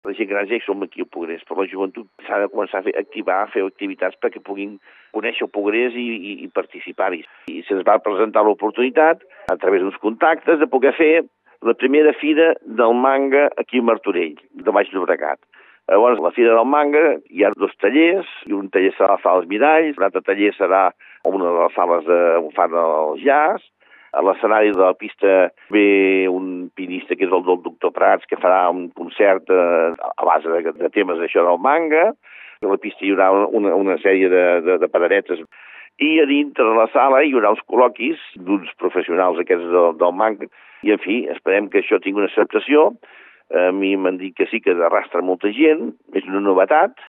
La gent gran ja hi som aquí al Progrés, però la joventut s'ha de començar a activar, a fer activitats perquè puguin conèixer el Progrés i participar-hi. I se'ns va presentar l'oportunitat, a través d'uns contactes, de poder fer la primera fira del manga aquí a Martorell, de Baix Llobregat. Llavors, a la Fira del Manga hi ha 2 tallers, i un taller serà a la Sala dels Miralls, un altre taller serà a una de les sales on fan el jazz. A l'escenari de la pista ve un pianista que és el del doctor Prats, que farà un concert a base de temes d'això del manga. A la pista hi haurà una sèrie de padaretes. I a dintre de la sala hi haurà uns col·loquis d'uns professionals aquests del manga. I, en fi, esperem que això tingui una acceptació. A mi m'han dit que sí, que arrastra molta gent, és una novetat.